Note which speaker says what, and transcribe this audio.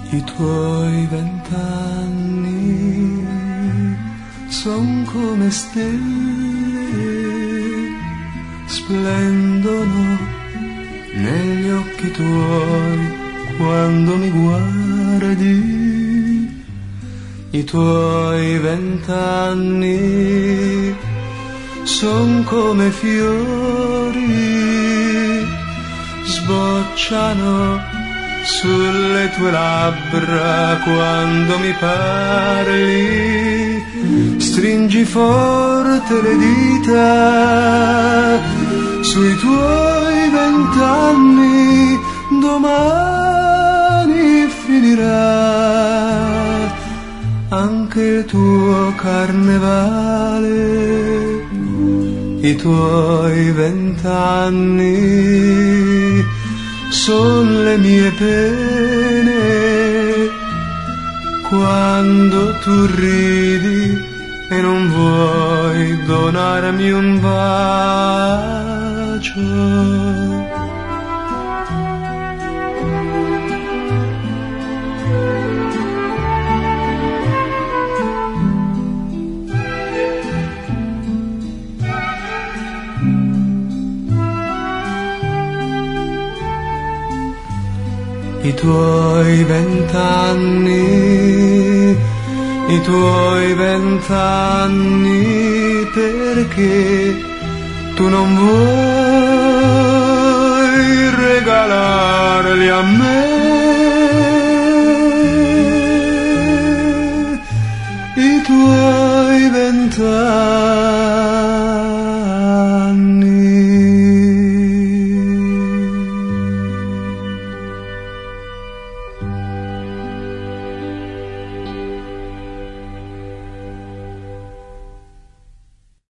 Speaker 1: I tuoi 20 anni son come stelle, splendono negli occhi tuoi quando mi guardi. I tuoi 20 anni son come fiori, sbocciano sulle tue labbra quando mi parli. Stringi forte le dita sui tuoi 20 anni, domani finirà anche il tuo carnevale. I tuoi 20 anni son le mie pene, quando tu ridi e non vuoi donarmi un bacio. I tuoi 20 anni, i tuoi 20 anni, perché tu non vuoi regalarli a me. I tuoi 20 anni